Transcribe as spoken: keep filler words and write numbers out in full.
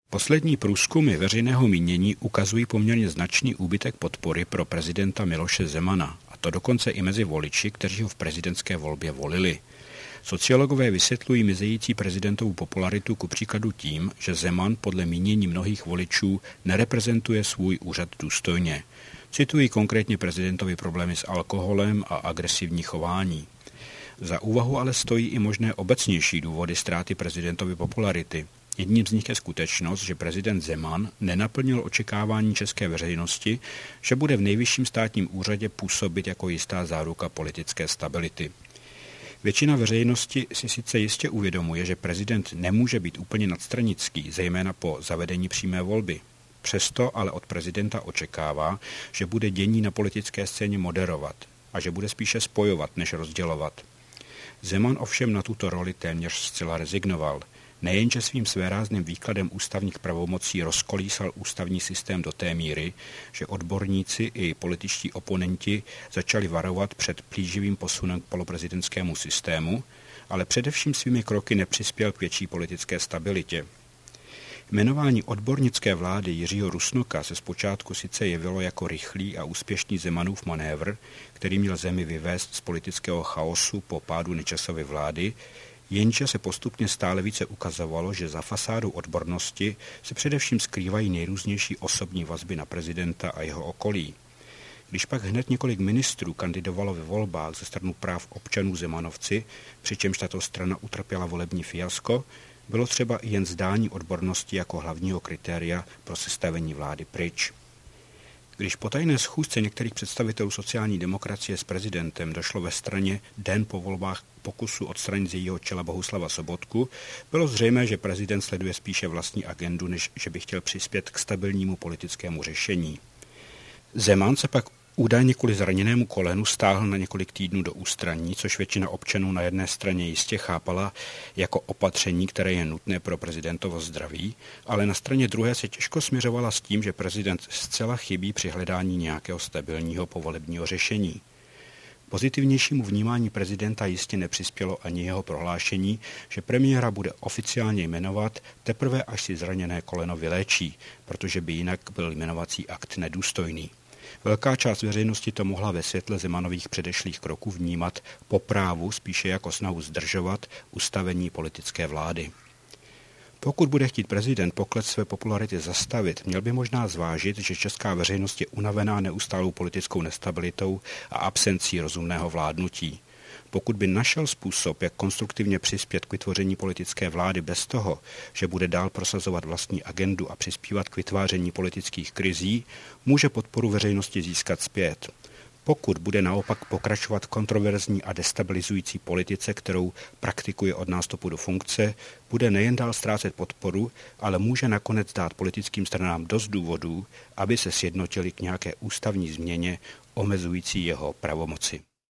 Poslední průzkumy veřejného mínění ukazují poměrně značný úbytek podpory pro prezidenta Miloše Zemana, a to dokonce i mezi voliči, kteří ho v prezidentské volbě volili. Sociologové vysvětlují mizející prezidentovu popularitu kupříkladu tím, že Zeman podle mínění mnohých voličů nereprezentuje svůj úřad důstojně. Citují konkrétně prezidentovi problémy s alkoholem a agresivní chování. Za úvahu ale stojí i možné obecnější důvody ztráty prezidentovy popularity. Jedním z nich je skutečnost, že prezident Zeman nenaplnil očekávání české veřejnosti, že bude v nejvyšším státním úřadě působit jako jistá záruka politické stability. Většina veřejnosti si sice jistě uvědomuje, že prezident nemůže být úplně nadstranický, zejména po zavedení přímé volby. Přesto ale od prezidenta očekává, že bude dění na politické scéně moderovat a že bude spíše spojovat, než rozdělovat. Zeman ovšem na tuto roli téměř zcela rezignoval. Nejenže svým svérázným výkladem ústavních pravomocí rozkolísal ústavní systém do té míry, že odborníci i političtí oponenti začali varovat před plíživým posunem k poloprezidentskému systému, ale především svými kroky nepřispěl k větší politické stabilitě. Jmenování odbornické vlády Jiřího Rusnoka se zpočátku sice jevilo jako rychlý a úspěšný Zemanův manévr, který měl zemi vyvést z politického chaosu po pádu Nečasovy vlády, jenže se postupně stále více ukazovalo, že za fasádou odbornosti se především skrývají nejrůznější osobní vazby na prezidenta a jeho okolí. Když pak hned několik ministrů kandidovalo ve volbách ze stranu práv občanů Zemanovci, přičemž tato strana utrpěla volební fiasko, bylo třeba i jen zdání odbornosti jako hlavního kritéria pro sestavení vlády pryč. Když po tajné schůzce některých představitelů sociální demokracie s prezidentem došlo ve straně den po volbách pokusu odstranit z jejího čela Bohuslava Sobotku, bylo zřejmé, že prezident sleduje spíše vlastní agendu, než že by chtěl přispět k stabilnímu politickému řešení. Zeman se pak údajně kvůli zraněnému kolenu stáhl na několik týdnů do ústraní, což většina občanů na jedné straně jistě chápala jako opatření, které je nutné pro prezidentovo zdraví, ale na straně druhé se těžko směřovala s tím, že prezident zcela chybí při hledání nějakého stabilního povolebního řešení. Pozitivnějšímu vnímání prezidenta jistě nepřispělo ani jeho prohlášení, že premiéra bude oficiálně jmenovat teprve, až si zraněné koleno vyléčí, protože by jinak byl jmenovací akt nedůstojný. Velká část veřejnosti to mohla ve světle Zemanových předešlých kroků vnímat po právu spíše jako snahu zdržovat ustavení politické vlády. Pokud bude chtít prezident pokles své popularity zastavit, měl by možná zvážit, že česká veřejnost je unavená neustálou politickou nestabilitou a absencí rozumného vládnutí. Pokud by našel způsob, jak konstruktivně přispět k vytvoření politické vlády bez toho, že bude dál prosazovat vlastní agendu a přispívat k vytváření politických krizí, může podporu veřejnosti získat zpět. Pokud bude naopak pokračovat kontroverzní a destabilizující politice, kterou praktikuje od nástupu do funkce, bude nejen dál ztrácet podporu, ale může nakonec dát politickým stranám dost důvodů, aby se sjednotili k nějaké ústavní změně omezující jeho pravomoci.